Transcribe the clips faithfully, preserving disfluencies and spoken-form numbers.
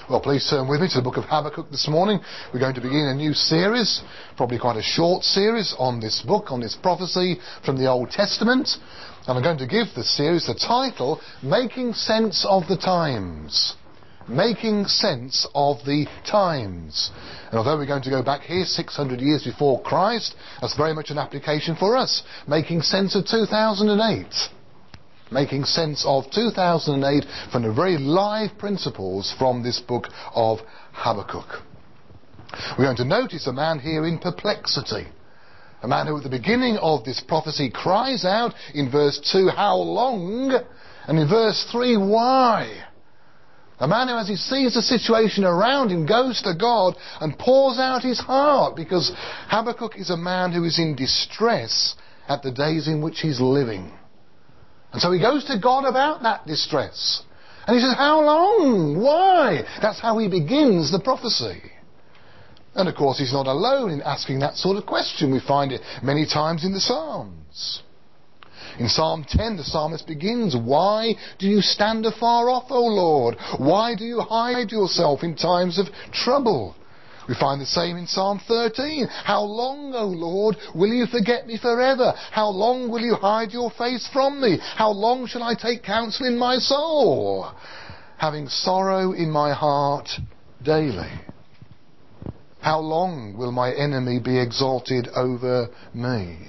Well, please turn with me to the book of Habakkuk this morning. We're going to begin a new series, probably quite a short series, on this book, on this prophecy from the Old Testament. And I'm going to give the series the title, Making Sense of the Times. Making Sense of the Times. And although we're going to go back here six hundred years before Christ, that's very much an application for us. Making sense of two thousand eight. Making sense of two thousand eight from the very live principles from this book of Habakkuk. We're going to notice a man here in perplexity. A man who at the beginning of this prophecy cries out in verse two, how long? And in verse three, why? A man who, as he sees the situation around him, goes to God and pours out his heart, because Habakkuk is a man who is in distress at the days in which he's living. And so he goes to God about that distress. And he says, how long? Why? That's how he begins the prophecy. And of course he's not alone in asking that sort of question. We find it many times in the Psalms. In Psalm ten, the psalmist begins, why do you stand afar off, O Lord? Why do you hide yourself in times of trouble? We find the same in Psalm thirteen. How long, O Lord, will you forget me forever? How long will you hide your face from me? How long shall I take counsel in my soul, having sorrow in my heart daily? How long will my enemy be exalted over me?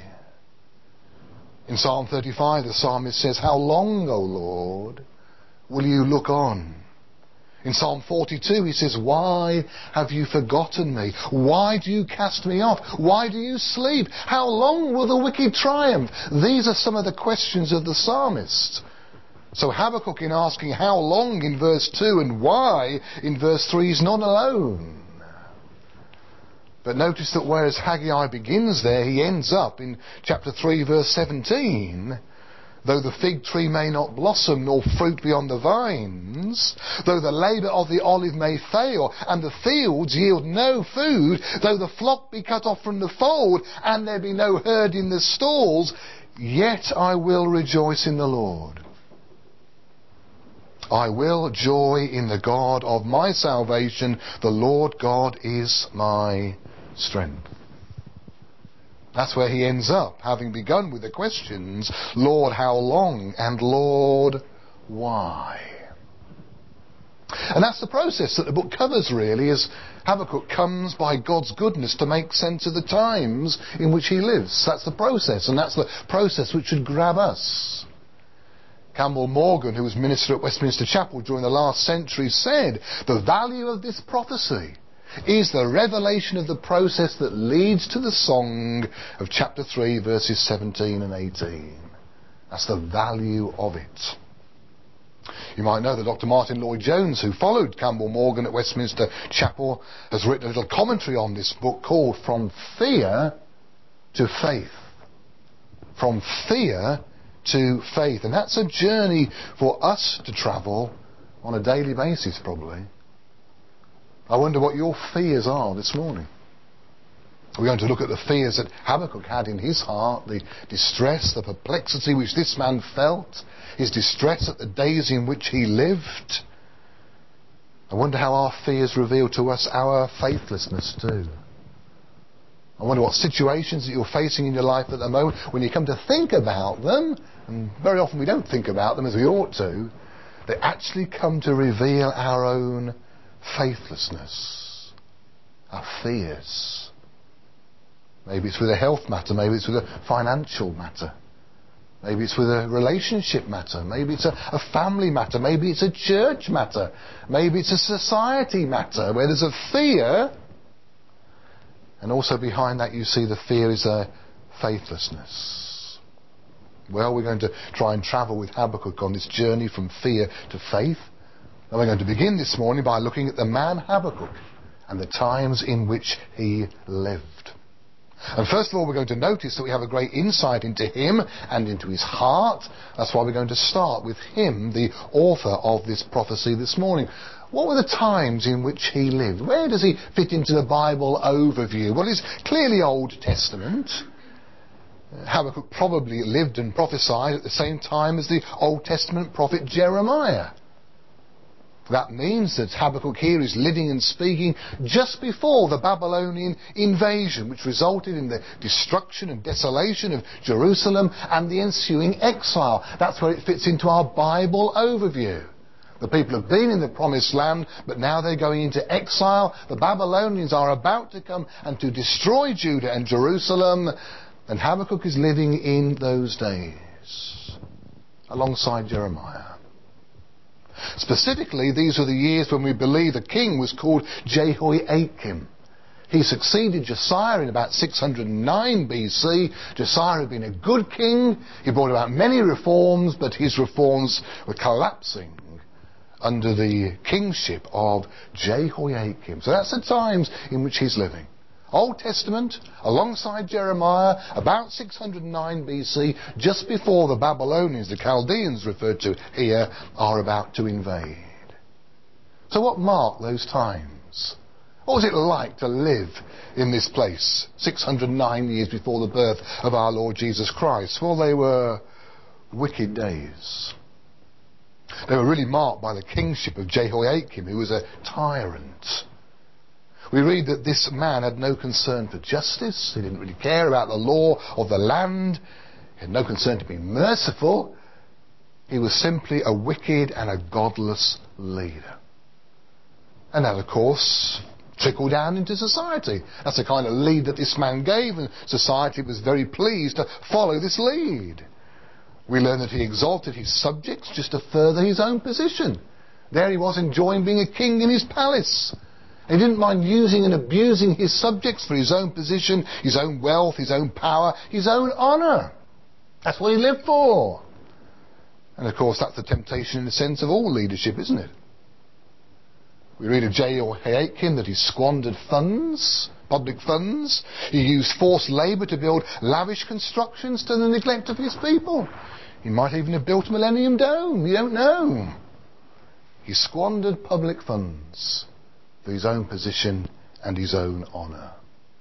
In Psalm thirty-five, the psalmist says, how long, O Lord, will you look on? In Psalm forty-two, he says, why have you forgotten me? Why do you cast me off? Why do you sleep? How long will the wicked triumph? These are some of the questions of the psalmist. So Habakkuk, in asking how long in verse two and why in verse three, is not alone. But notice that whereas Haggai begins there, he ends up in chapter three, verse seventeen. Though the fig tree may not blossom, nor fruit be on the vines, though the labour of the olive may fail, and the fields yield no food, though the flock be cut off from the fold, and there be no herd in the stalls, yet I will rejoice in the Lord. I will joy in the God of my salvation. The Lord God is my strength. That's where he ends up, having begun with the questions, Lord, how long? And Lord, why? And that's the process that the book covers, really, as Habakkuk comes by God's goodness to make sense of the times in which he lives. That's the process, and that's the process which should grab us. Campbell Morgan, who was minister at Westminster Chapel during the last century, said, the value of this prophecy is the revelation of the process that leads to the song of chapter three, verses seventeen and eighteen. That's the value of it. You might know that Doctor Martin Lloyd-Jones, who followed Campbell Morgan at Westminster Chapel, has written a little commentary on this book called From Fear to Faith. From Fear to Faith. And that's a journey for us to travel on a daily basis, probably. I wonder what your fears are this morning. We're going to look at the fears that Habakkuk had in his heart, the distress, the perplexity which this man felt, his distress at the days in which he lived. I wonder how our fears reveal to us our faithlessness too. I wonder what situations that you're facing in your life at the moment, when you come to think about them, and very often we don't think about them as we ought to, they actually come to reveal our own faithlessness, our fears. Maybe it's with a health matter, maybe it's with a financial matter, maybe it's with a relationship matter, maybe it's a, a family matter, maybe it's a church matter, maybe it's a society matter where there's a fear, and also behind that you see the fear is a faithlessness. Well, we're going to try and travel with Habakkuk on this journey from fear to faith. And we're going to begin this morning by looking at the man Habakkuk and the times in which he lived. And first of all, we're going to notice that we have a great insight into him and into his heart. That's why we're going to start with him, the author of this prophecy this morning. What were the times in which he lived? Where does he fit into the Bible overview? Well, it's clearly Old Testament. Habakkuk probably lived and prophesied at the same time as the Old Testament prophet Jeremiah. That means that Habakkuk here is living and speaking just before the Babylonian invasion, which resulted in the destruction and desolation of Jerusalem and the ensuing exile. That's where it fits into our Bible overview. The people have been in the promised land, but now they're going into exile. The Babylonians are about to come and to destroy Judah and Jerusalem, and Habakkuk is living in those days alongside Jeremiah. Specifically, these were the years when we believe the king was called Jehoiakim. He succeeded Josiah in about six hundred nine B C. Josiah had been a good king. He brought about many reforms, but his reforms were collapsing under the kingship of Jehoiakim. So that's the times in which he's living. Old Testament, alongside Jeremiah, about six hundred nine B C, just before the Babylonians, the Chaldeans referred to here, are about to invade. So what marked those times? What was it like to live in this place six hundred nine years before the birth of our Lord Jesus Christ? Well, they were wicked days. They were really marked by the kingship of Jehoiakim, who was a tyrant. We read that this man had no concern for justice. He didn't really care about the law of the land. He had no concern to be merciful. He was simply a wicked and a godless leader. And that, of course, trickled down into society. That's the kind of lead that this man gave, and society was very pleased to follow this lead. We learn that he exalted his subjects just to further his own position. There he was enjoying being a king in his palace. He didn't mind using and abusing his subjects for his own position, his own wealth, his own power, his own honour. That's what he lived for. And of course that's the temptation in the sense of all leadership, isn't it? We read of Jehoiakim that he squandered funds, public funds. He used forced labour to build lavish constructions to the neglect of his people. He might even have built a Millennium Dome, you don't know. He squandered public funds for his own position and his own honour.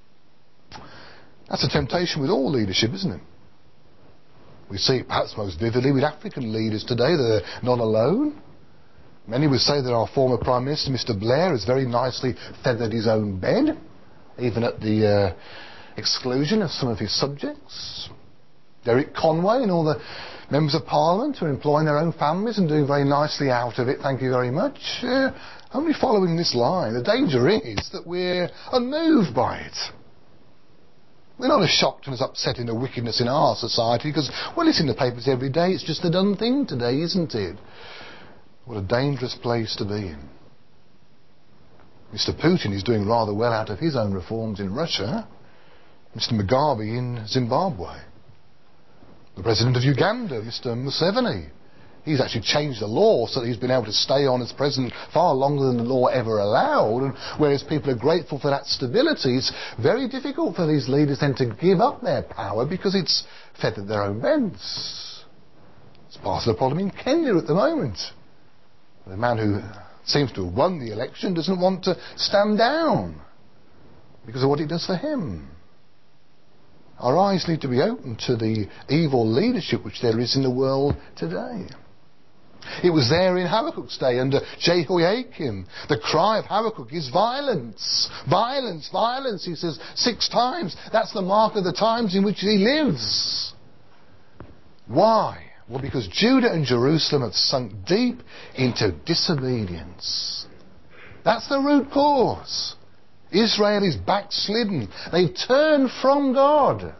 That's a temptation with all leadership, isn't it? We see it perhaps most vividly with African leaders today. They're not alone. Many would say that our former Prime Minister, Mister Blair, has very nicely feathered his own bed, even at the uh, exclusion of some of his subjects. Derek Conway and all the members of Parliament are employing their own families and doing very nicely out of it, thank you very much. Uh, only following this line. The danger is that we're unmoved by it. We're not as shocked and as upset in the wickedness in our society because, well, it's in the papers every day. It's just a done thing today, isn't it? What a dangerous place to be in. Mister Putin is doing rather well out of his own reforms in Russia. Mister Mugabe in Zimbabwe. The President of Uganda, Mister Museveni, he's actually changed the law so that he's been able to stay on as president far longer than the law ever allowed. And whereas people are grateful for that stability, it's very difficult for these leaders then to give up their power because it's feathered their own beds. It's part of the problem in Kenya at the moment. The man who seems to have won the election doesn't want to stand down because of what it does for him. Our eyes need to be open to the evil leadership which there is in the world today. It was there in Habakkuk's day under Jehoiakim. The cry of Habakkuk is violence. Violence, violence, he says six times. That's the mark of the times in which he lives. Why? Well, because Judah and Jerusalem have sunk deep into disobedience. That's the root cause. Israel is backslidden. They've turned from God.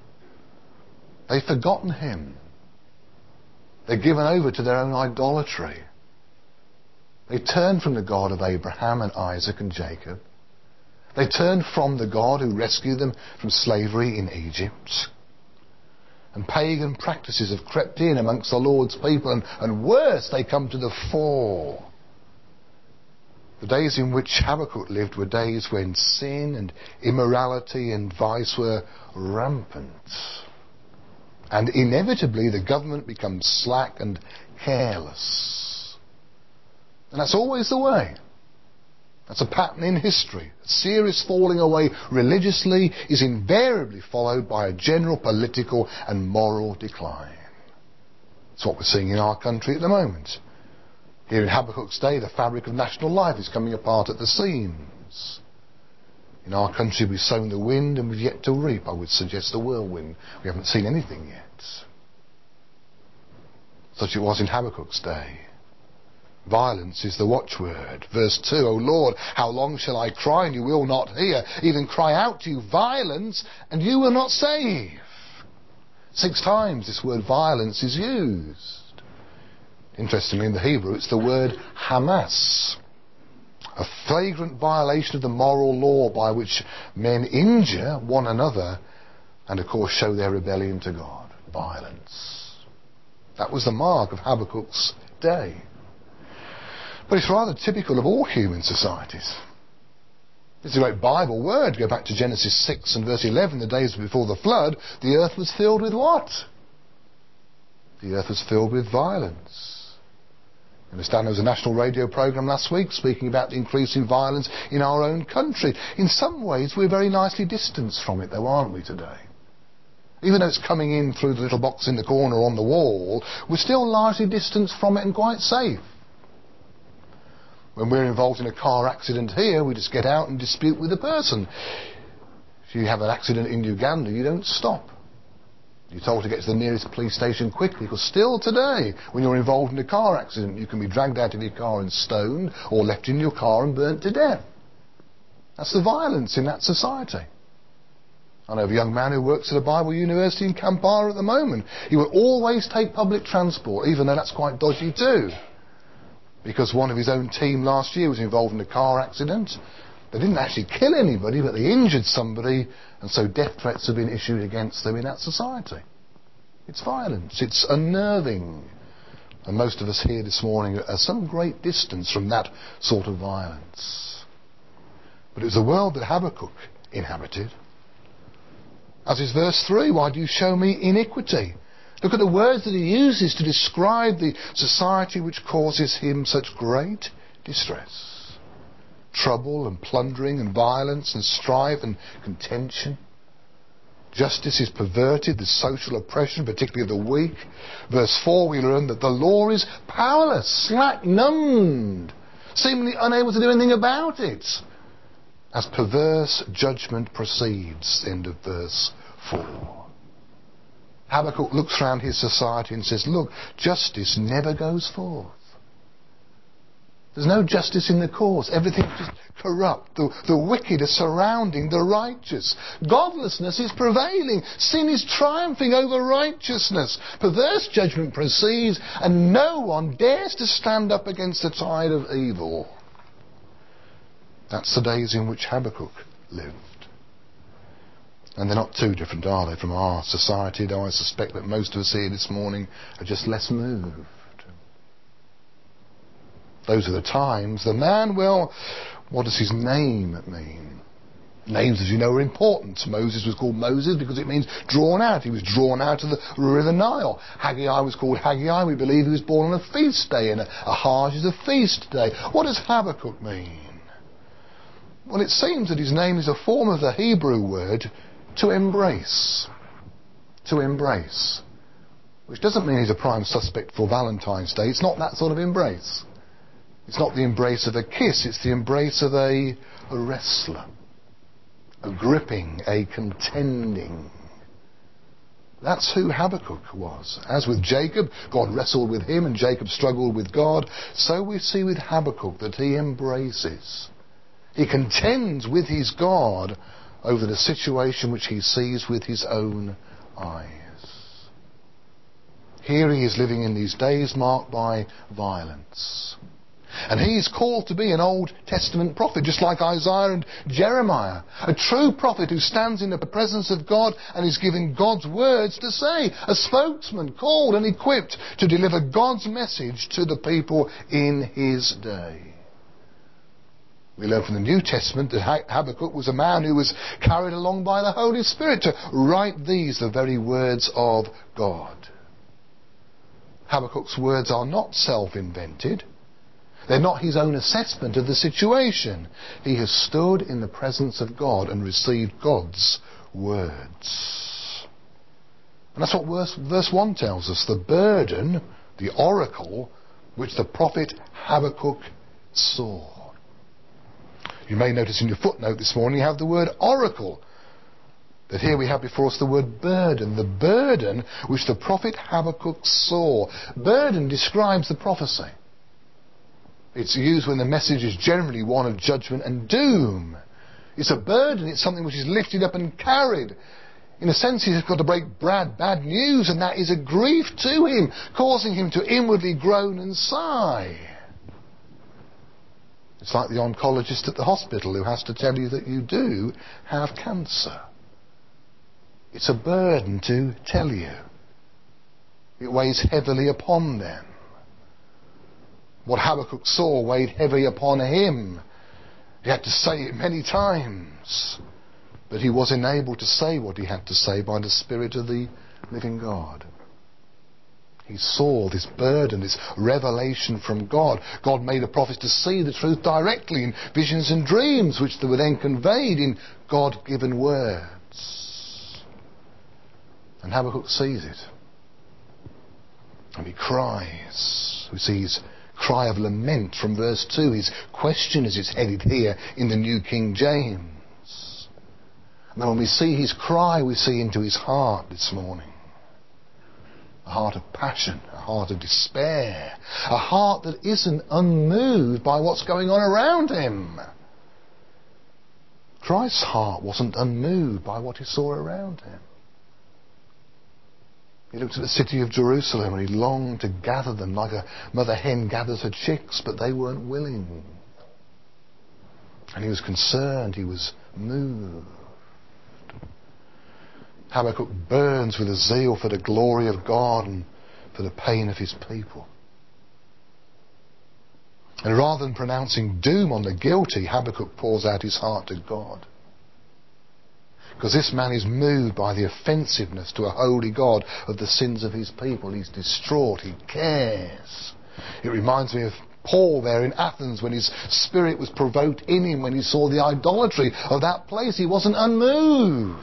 They've forgotten him. They've given over to their own idolatry. They turned from the God of Abraham and Isaac and Jacob. They turned from the God who rescued them from slavery in Egypt. And pagan practices have crept in amongst the Lord's people, and, and worse, they come to the fore. The days in which Habakkuk lived were days when sin and immorality and vice were rampant. And inevitably the government becomes slack and careless. And that's always the way. That's a pattern in history. A serious falling away religiously is invariably followed by a general political and moral decline. That's what we're seeing in our country at the moment. Here in Habakkuk's day, the fabric of national life is coming apart at the seams. In our country, we've sown the wind and we've yet to reap. I would suggest the whirlwind. We haven't seen anything yet. Such it was in Habakkuk's day. Violence is the watchword. Verse two, O Lord, how long shall I cry and you will not hear? Even cry out to you, violence, and you will not save. Six times this word violence is used. Interestingly, in the Hebrew, it's the word Hamas. A flagrant violation of the moral law by which men injure one another and, of course, show their rebellion to God. Violence. That was the mark of Habakkuk's day. But it's rather typical of all human societies. It's a great Bible word. Go back to Genesis six and verse eleven. The days before the flood, the earth was filled with what? The earth was filled with violence. I understand there was a national radio programme last week speaking about the increasing violence in our own country. In some ways, we're very nicely distanced from it, though, aren't we, today? Even though it's coming in through the little box in the corner on the wall, we're still largely distanced from it and quite safe. When we're involved in a car accident here, we just get out and dispute with the person. If you have an accident in Uganda, you don't stop. You're told to get to the nearest police station quickly, because still today, when you're involved in a car accident, you can be dragged out of your car and stoned, or left in your car and burnt to death. That's the violence in that society. I know of a young man who works at a Bible university in Kampala at the moment. He will always take public transport, even though that's quite dodgy too. Because one of his own team last year was involved in a car accident. They didn't actually kill anybody, but they injured somebody, and so death threats have been issued against them in that society. It's violence. It's unnerving. And most of us here this morning are some great distance from that sort of violence. But it was a world that Habakkuk inhabited. As is verse three, why do you show me iniquity? Look at the words that he uses to describe the society which causes him such great distress. Trouble and plundering and violence and strife and contention. Justice is perverted, the social oppression, particularly of the weak. Verse four, we learn that the law is powerless, slack, numbed, seemingly unable to do anything about it. As perverse judgment proceeds, end of verse four. Habakkuk looks around his society and says, look, justice never goes forth. There's no justice in the cause. Everything's just corrupt. The, the wicked are surrounding the righteous. Godlessness is prevailing. Sin is triumphing over righteousness. Perverse judgment proceeds, and no one dares to stand up against the tide of evil. That's the days in which Habakkuk lived. And they're not too different, are they, from our society, though I suspect that most of us here this morning are just less moved. Those are the times. The man, well, what does his name mean? Names, as you know, are important. Moses was called Moses because it means drawn out. He was drawn out of the river Nile. Haggai was called Haggai. We believe he was born on a feast day, and a, a Hajj is a feast day. What does Habakkuk mean? Well, it seems that his name is a form of the Hebrew word to embrace. To embrace. Which doesn't mean he's a prime suspect for Valentine's Day. It's not that sort of embrace. It's not the embrace of a kiss. It's the embrace of a, a wrestler. A gripping, a contending. That's who Habakkuk was. As with Jacob, God wrestled with him and Jacob struggled with God. So we see with Habakkuk that he embraces. He contends with his God over the situation which he sees with his own eyes. Here he is living in these days marked by violence. And he is called to be an Old Testament prophet, just like Isaiah and Jeremiah. A true prophet who stands in the presence of God and is given God's words to say. A spokesman called and equipped to deliver God's message to the people in his day. We learn from the New Testament that Habakkuk was a man who was carried along by the Holy Spirit to write these, the very words of God. Habakkuk's words are not self-invented. They're not his own assessment of the situation. He has stood in the presence of God and received God's words. And that's what verse, verse one tells us. The burden, the oracle, which the prophet Habakkuk saw. You may notice in your footnote this morning you have the word oracle. But here we have before us the word burden. The burden which the prophet Habakkuk saw. Burden describes the prophecy. It's used when the message is generally one of judgment and doom. It's a burden. It's something which is lifted up and carried. In a sense, he's got to break bad, bad news, and that is a grief to him, causing him to inwardly groan and sigh. It's like the oncologist at the hospital who has to tell you that you do have cancer. It's a burden to tell you. It weighs heavily upon them. What Habakkuk saw weighed heavy upon him. He had to say it many times. But he was enabled to say what he had to say by the Spirit of the living God. He saw this burden, this revelation from God. God made a prophet to see the truth directly in visions and dreams, which were then conveyed in God-given words. And Habakkuk sees it. And he cries. We see his cry of lament from verse two. His question as it's headed here in the New King James. And when we see his cry, we see into his heart this morning. A heart of passion, a heart of despair, a heart that isn't unmoved by what's going on around him. Christ's heart wasn't unmoved by what he saw around him. He looked at the city of Jerusalem and he longed to gather them like a mother hen gathers her chicks, but they weren't willing. And he was concerned, he was moved. Habakkuk burns with a zeal for the glory of God and for the pain of his people. And rather than pronouncing doom on the guilty, Habakkuk pours out his heart to God. Because this man is moved by the offensiveness to a holy God of the sins of his people. He's distraught, he cares. It reminds me of Paul there in Athens when his spirit was provoked in him when he saw the idolatry of that place. He wasn't unmoved.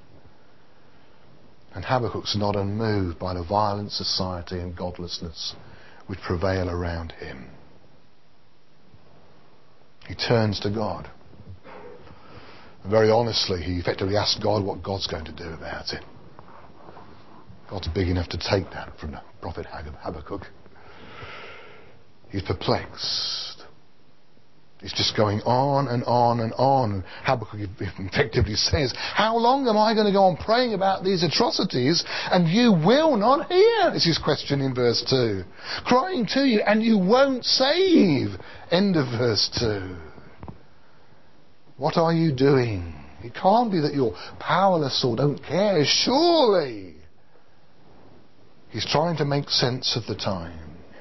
And Habakkuk's not unmoved by the violent society and godlessness which prevail around him. He turns to God. And very honestly, he effectively asks God what God's going to do about it. God's big enough to take that from the prophet Habakkuk. He's perplexed. It's just going on and on and on. And Habakkuk effectively says, how long am I going to go on praying about these atrocities and you will not hear? Is his question in verse two. Crying to you and you won't save. End of verse two. What are you doing? It can't be that you're powerless or don't care. Surely. He's trying to make sense of the time.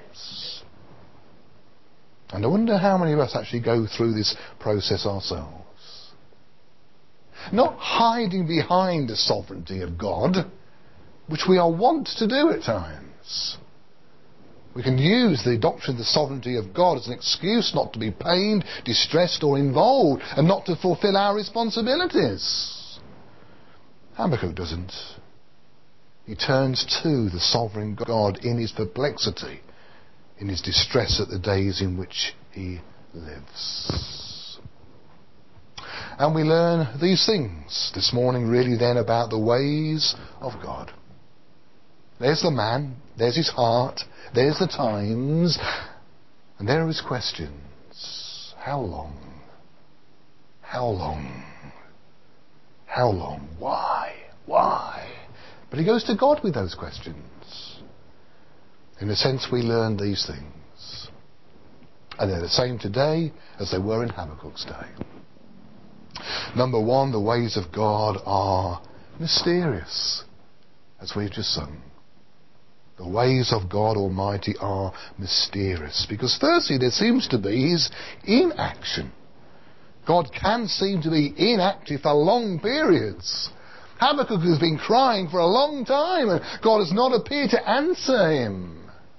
And I wonder how many of us actually go through this process ourselves. Not hiding behind the sovereignty of God, which we are wont to do at times. We can use the doctrine of the sovereignty of God as an excuse not to be pained, distressed or involved and not to fulfill our responsibilities. Habakkuk doesn't. He turns to the sovereign God in his perplexity, in his distress at the days in which he lives. And we learn these things this morning really then about the ways of God. There's the man, there's his heart, there's the times, and there are his questions. How long? How long? How long? Why? Why? But he goes to God with those questions. In a sense, we learn these things. And they're the same today as they were in Habakkuk's day. Number one, the ways of God are mysterious, as we've just sung. The ways of God Almighty are mysterious. Because firstly, there seems to be his inaction. God can seem to be inactive for long periods. Habakkuk has been crying for a long time and God has not appeared to answer him.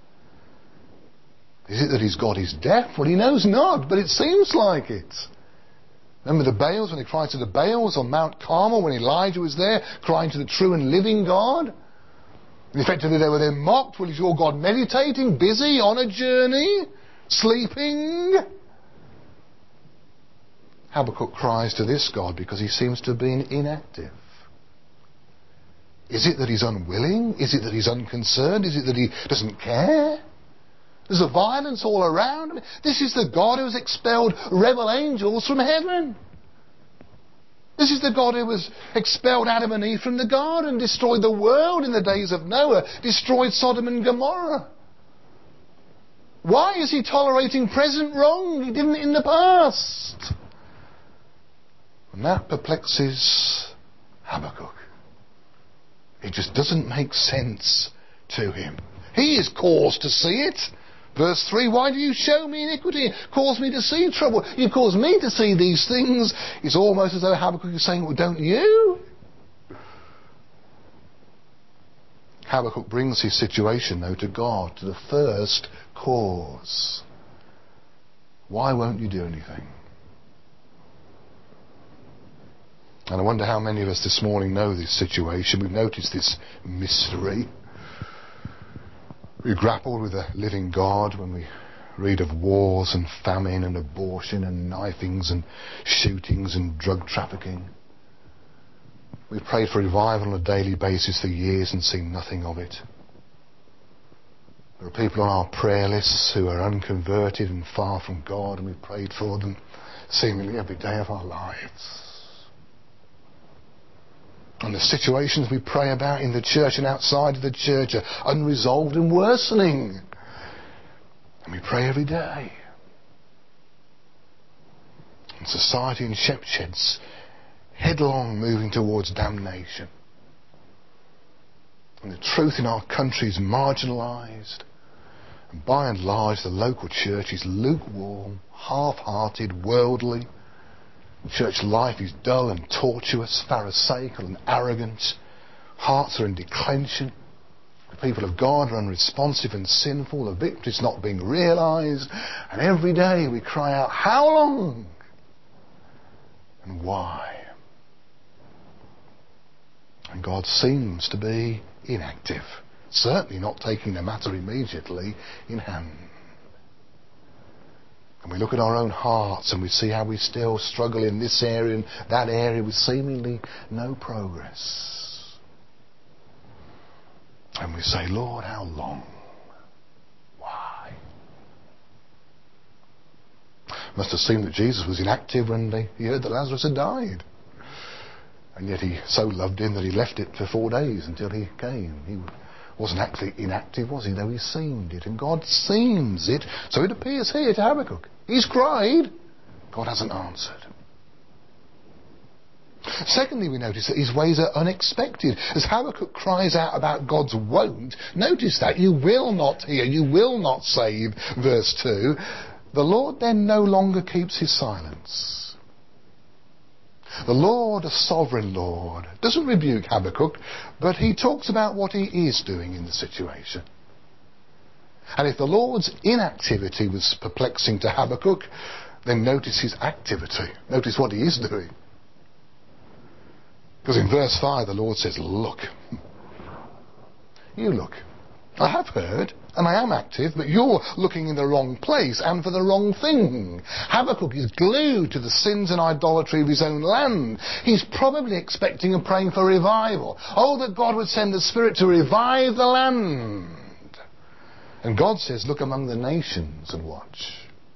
Is it that his God is deaf? Well, he knows not, but it seems like it. Remember the Baals, when he cried to the Baals on Mount Carmel, when Elijah was there, crying to the true and living God? And effectively they were then mocked. Well, is your God meditating, busy, on a journey, sleeping? Habakkuk cries to this God because he seems to have been inactive. Is it that he's unwilling? Is it that he's unconcerned? Is it that he doesn't care? There's a violence all around him. This is the God who has expelled rebel angels from heaven. This is the God who has expelled Adam and Eve from the garden, destroyed the world in the days of Noah, destroyed Sodom and Gomorrah. Why is he tolerating present wrong? He didn't in the past. And that perplexes Habakkuk. It just doesn't make sense to him. He is caused to see it. Verse three, why do you show me iniquity? Cause me to see trouble. You cause me to see these things. It's almost as though Habakkuk is saying, well, don't you? Habakkuk brings his situation, though, to God, to the first cause. Why won't you do anything? And I wonder how many of us this morning know this situation. We've noticed this mystery. We grapple with a living God when we read of wars and famine and abortion and knifings and shootings and drug trafficking. We've prayed for revival on a daily basis for years and seen nothing of it. There are people on our prayer lists who are unconverted and far from God, and we've prayed for them seemingly every day of our lives. And the situations we pray about in the church and outside of the church are unresolved and worsening. And we pray every day. And society in Shepshed's headlong moving towards damnation. And the truth in our country is marginalised. And by and large the local church is lukewarm, half-hearted, worldly. Church life is dull and tortuous, pharisaical and arrogant. Hearts are in declension. The people of God are unresponsive and sinful. The victory is not being realised. And every day we cry out, how long? And why? And God seems to be inactive. Certainly not taking the matter immediately in hand. And we look at our own hearts and we see how we still struggle in this area and that area with seemingly no progress. And we say, Lord, how long? Why? Must have seemed that Jesus was inactive when they, he heard that Lazarus had died. And yet he so loved him that he left it for four days until he came. He wasn't actually inactive, was he? Though he seemed it. And God seems it. So it appears here to Habakkuk. He's cried. God hasn't answered. Secondly, we notice that his ways are unexpected. As Habakkuk cries out about God's won't, notice that. You will not hear. You will not save. Verse two. The Lord then no longer keeps his silence. The Lord, a sovereign Lord, doesn't rebuke Habakkuk, but he talks about what he is doing in the situation. And if the Lord's inactivity was perplexing to Habakkuk, then notice his activity. Notice what he is doing. Because in verse five the Lord says, look. You look. I have heard, and I am active, but you're looking in the wrong place and for the wrong thing. Habakkuk is glued to the sins and idolatry of his own land. He's probably expecting and praying for revival. Oh, that God would send the Spirit to revive the land. And God says, look among the nations and watch.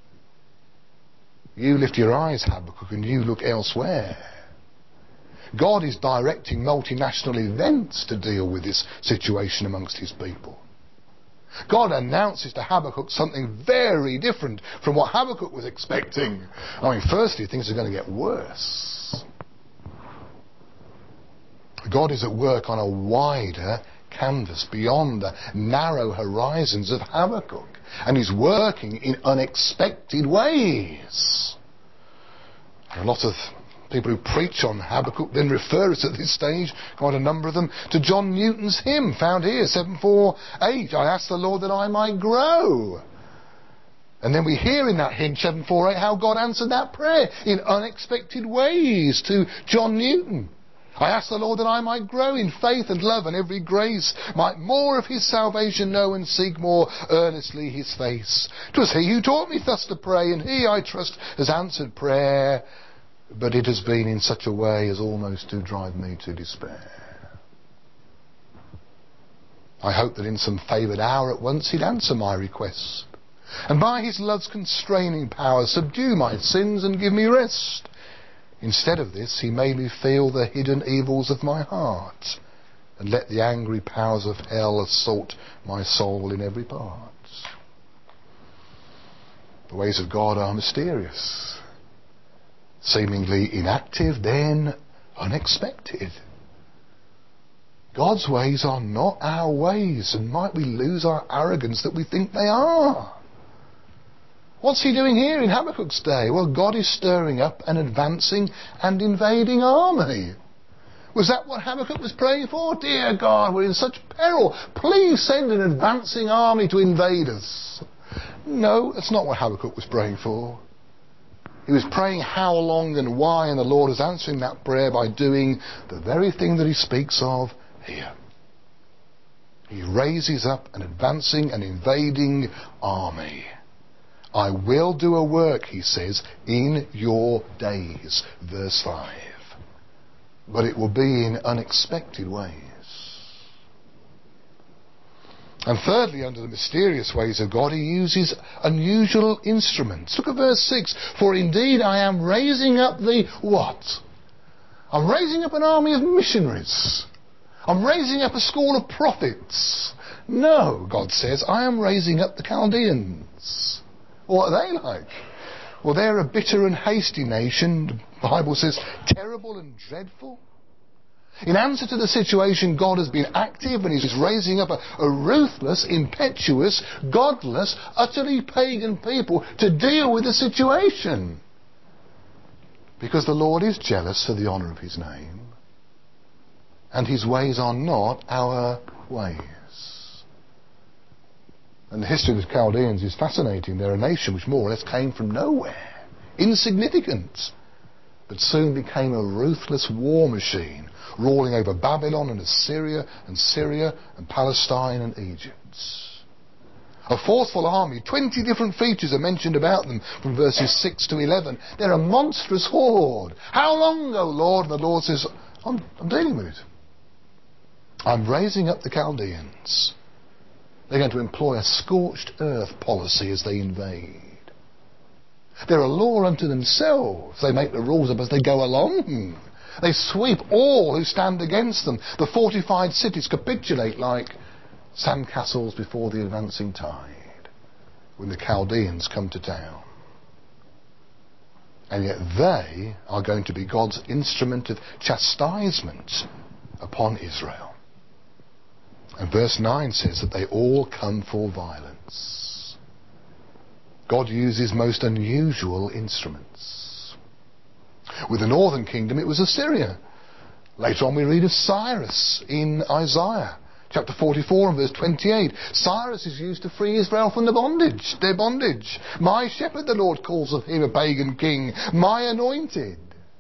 You lift your eyes, Habakkuk, and you look elsewhere. God is directing multinational events to deal with this situation amongst his people. God announces to Habakkuk something very different from what Habakkuk was expecting. I mean, firstly, things are going to get worse. God is at work on a wider canvas beyond the narrow horizons of Habakkuk. And he's working in unexpected ways. A lot of people who preach on Habakkuk then refer us at this stage, quite a number of them, to John Newton's hymn found here, seven four eight. I asked the Lord that I might grow. And then we hear in that hymn, seven four eight, how God answered that prayer in unexpected ways to John Newton. I ask the Lord that I might grow in faith and love and every grace, might more of his salvation know and seek more earnestly his face. 'Twas he who taught me thus to pray, and he, I trust, has answered prayer, but it has been in such a way as almost to drive me to despair. I hope that in some favoured hour at once he'd answer my request, and by his love's constraining power subdue my sins and give me rest. Instead of this, he made me feel the hidden evils of my heart, and let the angry powers of hell assault my soul in every part. The ways of God are mysterious, seemingly inactive, then unexpected. God's ways are not our ways, and might we lose our arrogance that we think they are. What's he doing here in Habakkuk's day? Well, God is stirring up an advancing and invading army. Was that what Habakkuk was praying for? Dear God, we're in such peril. Please send an advancing army to invade us. No, that's not what Habakkuk was praying for. He was praying how long and why, and the Lord is answering that prayer by doing the very thing that he speaks of here. He raises up an advancing and invading army. I will do a work, he says, in your days, verse five. But it will be in unexpected ways. And thirdly, under the mysterious ways of God, he uses unusual instruments. Look at verse six. For indeed I am raising up the what? I'm raising up an army of missionaries. I'm raising up a school of prophets. No, God says, I am raising up the Chaldeans. What are they like? Well, they're a bitter and hasty nation. The Bible says terrible and dreadful. In answer to the situation, God has been active, and he's raising up a, a ruthless, impetuous, godless, utterly pagan people to deal with the situation. Because the Lord is jealous for the honour of his name, and his ways are not our ways. And the history of the Chaldeans is fascinating. They're a nation which more or less came from nowhere, insignificant, but soon became a ruthless war machine, ruling over Babylon and Assyria and Syria and Palestine and Egypt. A forceful army. Twenty different features are mentioned about them from verses six to eleven. They're a monstrous horde. How long, O Lord? And the Lord says, I'm, I'm dealing with it. I'm raising up the Chaldeans. They're going to employ a scorched earth policy as they invade. They're a law unto themselves. They make the rules up as they go along. They sweep all who stand against them. The fortified cities capitulate like sandcastles before the advancing tide when the Chaldeans come to town. And yet they are going to be God's instrument of chastisement upon Israel. And verse nine says that they all come for violence. God uses most unusual instruments. With the northern kingdom it was Assyria. Later on we read of Cyrus in Isaiah chapter forty-four and verse twenty-eight. Cyrus is used to free Israel from the bondage, their bondage. My shepherd, the Lord calls of him, a pagan king, my anointed.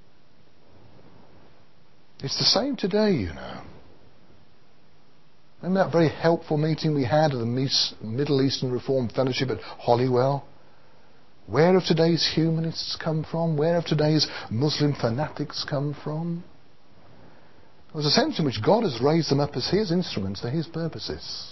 It's the same today, you know. Remember that very helpful meeting we had at the Middle Eastern Reformed Fellowship at Holywell? Where have today's humanists come from? Where have today's Muslim fanatics come from? There was a sense in which God has raised them up as his instruments for his purposes.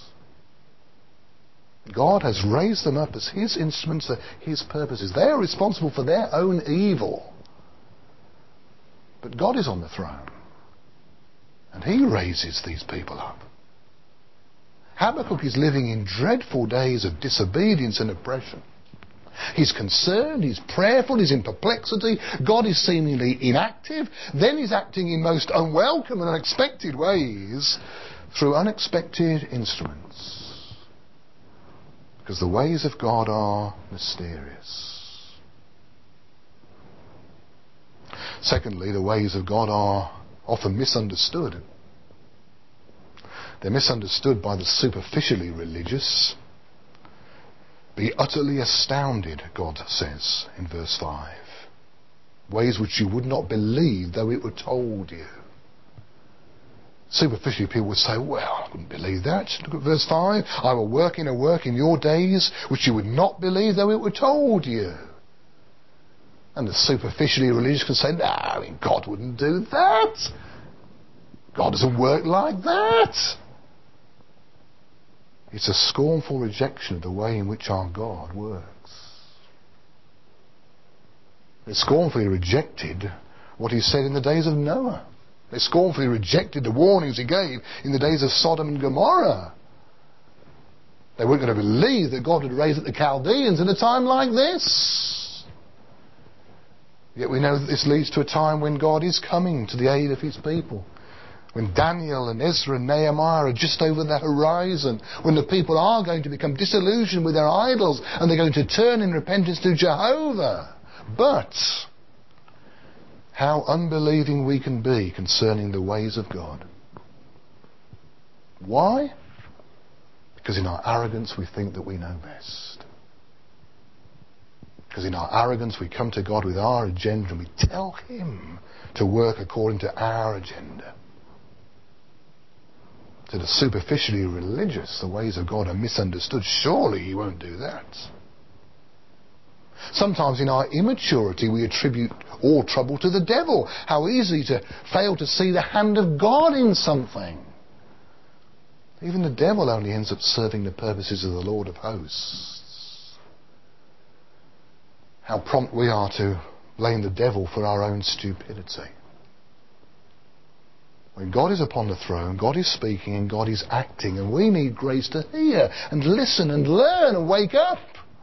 God has raised them up as his instruments for his purposes. They are responsible for their own evil. But God is on the throne. And he raises these people up. Habakkuk is living in dreadful days of disobedience and oppression. He's concerned, he's prayerful, he's in perplexity. God is seemingly inactive. Then he's acting in most unwelcome and unexpected ways through unexpected instruments. Because the ways of God are mysterious. Secondly, the ways of God are often misunderstood. They're misunderstood by the superficially religious. Be utterly astounded, God says in verse five. Ways which you would not believe though it were told you. Superficially, people would say, well, I wouldn't believe that. Look at verse five. I will work in a work in your days which you would not believe though it were told you. And the superficially religious can say, no, I mean, God wouldn't do that. God doesn't work like that. It's a scornful rejection of the way in which our God works. They scornfully rejected what he said in the days of Noah. They scornfully rejected the warnings he gave in the days of Sodom and Gomorrah. They weren't going to believe that God would raise up the Chaldeans in a time like this. Yet we know that this leads to a time when God is coming to the aid of his people. When Daniel and Ezra and Nehemiah are just over the horizon. When the people are going to become disillusioned with their idols and they're going to turn in repentance to Jehovah. But how unbelieving we can be concerning the ways of God. Why? Because in our arrogance we think that we know best. Because in our arrogance we come to God with our agenda and we tell him to work according to our agenda. To the superficially religious, the ways of God are misunderstood. Surely he won't do that. Sometimes in our immaturity we attribute all trouble to the devil. How easy to fail to see the hand of God in something. Even the devil only ends up serving the purposes of the Lord of hosts. How prompt we are to blame the devil for our own stupidity. When God is upon the throne, God is speaking and God is acting, and we need grace to hear and listen and learn and wake up.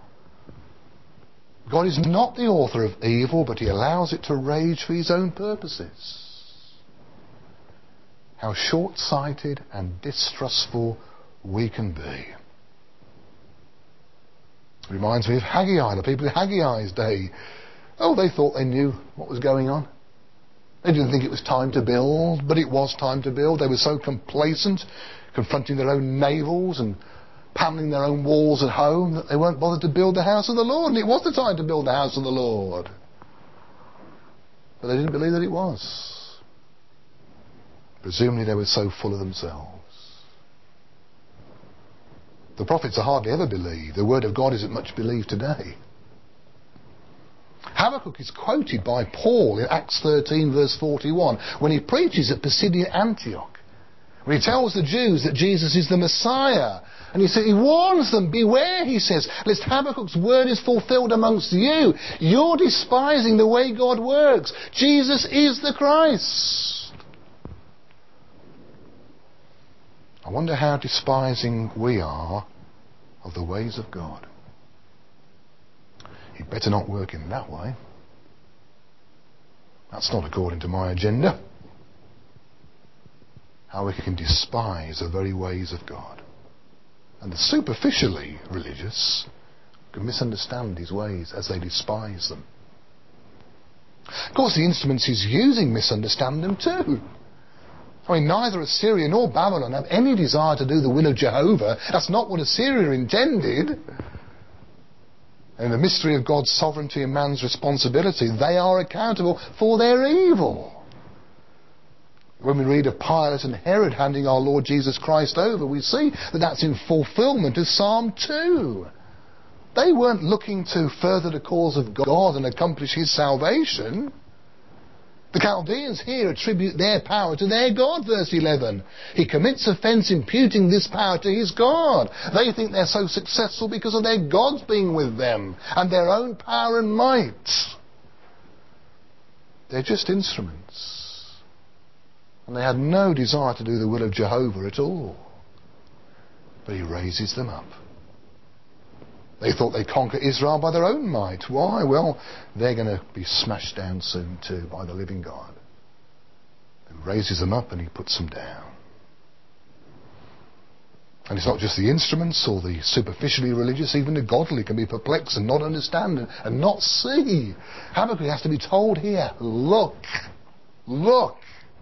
God is not the author of evil, but he allows it to rage for his own purposes. How short-sighted and distrustful we can be. It reminds me of Haggai, the people in Haggai's day. Oh, they thought they knew what was going on. They didn't think it was time to build, but it was time to build. They were so complacent, confronting their own navels and paneling their own walls at home, that they weren't bothered to build the house of the Lord. And it was the time to build the house of the Lord. But they didn't believe that it was. Presumably they were so full of themselves. The prophets are hardly ever believed. The word of God isn't much believed today. Habakkuk is quoted by Paul in Acts thirteen verse forty-one when he preaches at Pisidian Antioch. When he tells the Jews that Jesus is the Messiah. And he says, he warns them, beware, he says, lest Habakkuk's word is fulfilled amongst you. You're despising the way God works. Jesus is the Christ. I wonder how despising we are of the ways of God. He'd better not work in that way. That's not according to my agenda. How we can despise the very ways of God. And the superficially religious can misunderstand his ways as they despise them. Of course, the instruments he's using misunderstand them too. I mean, neither Assyria nor Babylon have any desire to do the will of Jehovah. That's not what Assyria intended. In the mystery of God's sovereignty and man's responsibility, they are accountable for their evil. When we read of Pilate and Herod handing our Lord Jesus Christ over, we see that that's in fulfillment of Psalm two. They weren't looking to further the cause of God and accomplish his salvation. The Chaldeans here attribute their power to their God, verse eleven. He commits offence imputing this power to his God. They think they're so successful because of their gods being with them and their own power and might. They're just instruments. And they had no desire to do the will of Jehovah at all. But he raises them up. They thought they'd conquer Israel by their own might. Why? Well, they're going to be smashed down soon too by the living God. He raises them up and he puts them down. And it's not just the instruments or the superficially religious, even the godly can be perplexed and not understand and, and not see. Habakkuk has to be told here, look, look.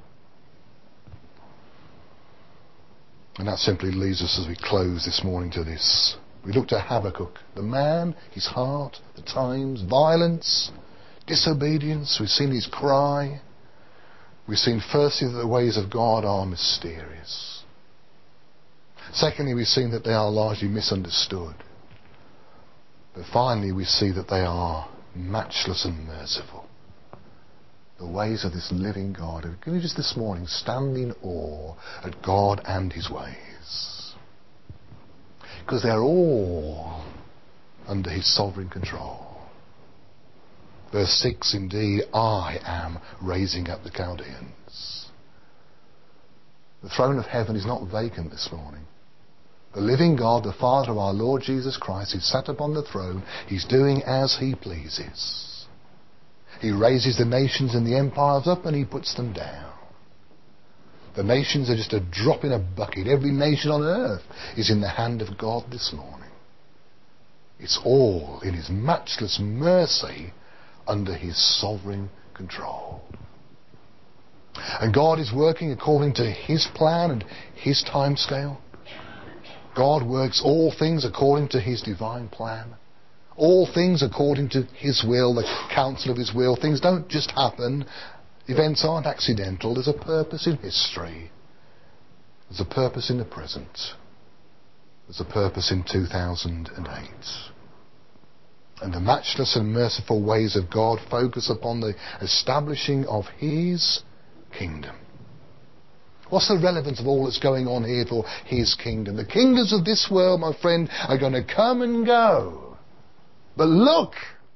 And that simply leads us as we close this morning to this. We looked at Habakkuk, the man, his heart, the times, violence, disobedience. We've seen his cry. We've seen firstly that the ways of God are mysterious. Secondly, we've seen that they are largely misunderstood. But finally, we see that they are matchless and merciful. The ways of this living God. Can you just this morning stand in awe at God and his ways? Because they're all under his sovereign control. Verse six, indeed, I am raising up the Chaldeans. The throne of heaven is not vacant this morning. The living God, the Father of our Lord Jesus Christ, is sat upon the throne. He's doing as he pleases. He raises the nations and the empires up and he puts them down. The nations are just a drop in a bucket. Every nation on earth is in the hand of God this morning. It's all in his matchless mercy under his sovereign control. And God is working according to his plan and his time scale. God works all things according to his divine plan. All things according to his will, the counsel of his will. Things don't just happen. Events aren't accidental. There's a purpose in history. There's a purpose in the present. There's a purpose in two thousand eight. And the matchless and merciful ways of God focus upon the establishing of his kingdom. What's the relevance of all that's going on here for his kingdom? The kingdoms of this world, my friend, are going to come and go. But look!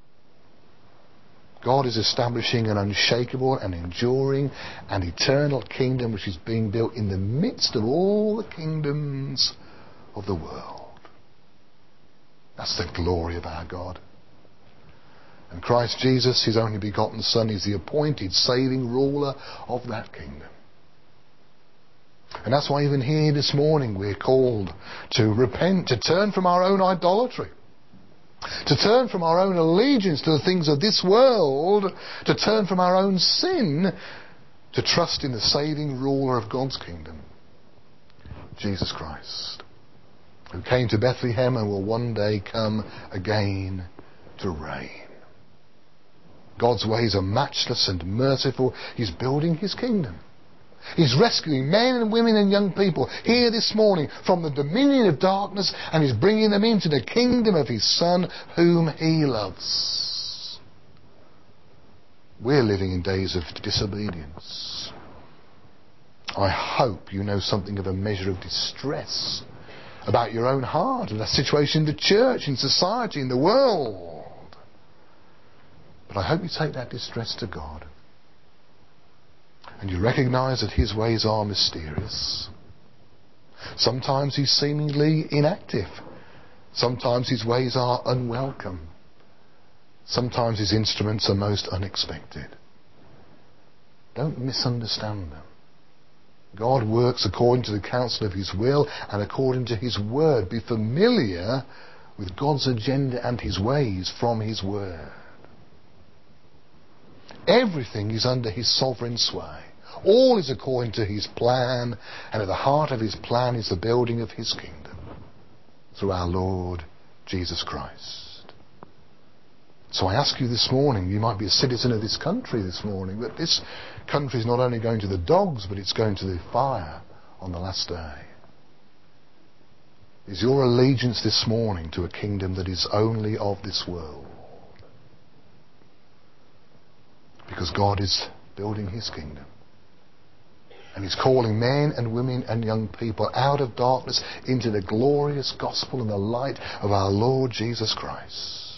God is establishing an unshakable and enduring and eternal kingdom which is being built in the midst of all the kingdoms of the world. That's the glory of our God. And Christ Jesus, his only begotten Son, is the appointed saving ruler of that kingdom. And that's why even here this morning we're called to repent, to turn from our own idolatry, to turn from our own allegiance to the things of this world, to turn from our own sin, to trust in the saving ruler of God's kingdom, Jesus Christ, who came to Bethlehem and will one day come again to reign. God's ways are matchless and merciful. He's building his kingdom. He's rescuing men and women and young people here this morning from the dominion of darkness, and he's bringing them into the kingdom of his Son whom he loves. We're living in days of disobedience. I hope you know something of a measure of distress about your own heart and the situation in the church, in society, in the world. But I hope you take that distress to God. And you recognise that his ways are mysterious. Sometimes he's seemingly inactive. Sometimes his ways are unwelcome. Sometimes his instruments are most unexpected. Don't misunderstand them. God works according to the counsel of his will and according to his word. Be familiar with God's agenda and his ways from his word. Everything is under his sovereign sway. All is according to his plan, and at the heart of his plan is the building of his kingdom through our Lord Jesus Christ. So I ask you this morning, you might be a citizen of this country this morning, but this country is not only going to the dogs, but it's going to the fire on the last day. Is your allegiance this morning to a kingdom that is only of this world? Because God is building his kingdom. And he's calling men and women and young people out of darkness into the glorious gospel and the light of our Lord Jesus Christ.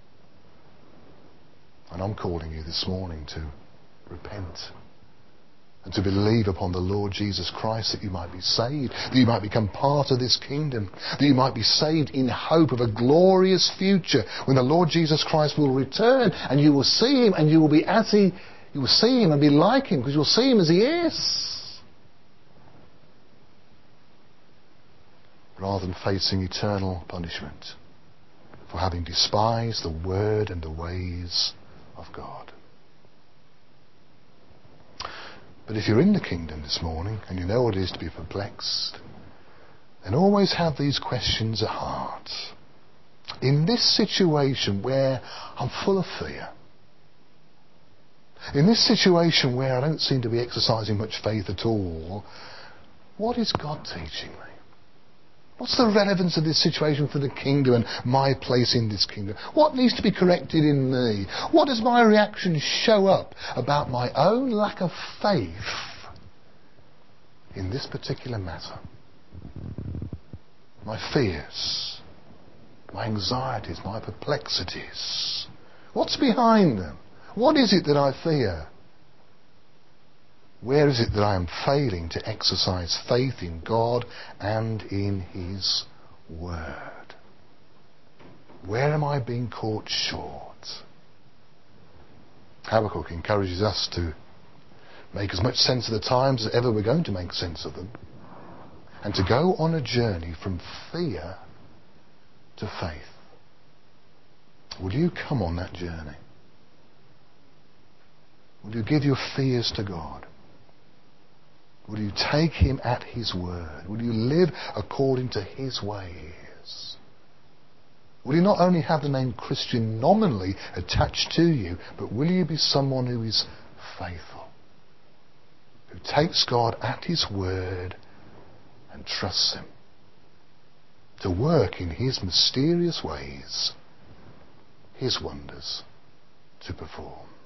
And I'm calling you this morning to repent and to believe upon the Lord Jesus Christ, that you might be saved, that you might become part of this kingdom, that you might be saved in hope of a glorious future when the Lord Jesus Christ will return and you will see him and you will be as he, you will see him and be like him because you'll see him as he is. Rather than facing eternal punishment for having despised the word and the ways of God. But if you're in the kingdom this morning and you know what it is to be perplexed, then always have these questions at heart. In this situation where I'm full of fear, In this situation where I don't seem to be exercising much faith at all, what is God teaching me? What's the relevance of this situation for the kingdom and my place in this kingdom? What needs to be corrected in me? What does my reaction show up about my own lack of faith in this particular matter? My fears, my anxieties, my perplexities. What's behind them? What is it that I fear? Where is it that I am failing to exercise faith in God and in His Word? Where am I being caught short? Habakkuk encourages us to make as much sense of the times as ever we're going to make sense of them, and to go on a journey from fear to faith. Will you come on that journey? Will you give your fears to God? Will you take Him at His word? Will you live according to His ways? Will you not only have the name Christian nominally attached to you, but will you be someone who is faithful, who takes God at His word and trusts Him to work in His mysterious ways, His wonders to perform?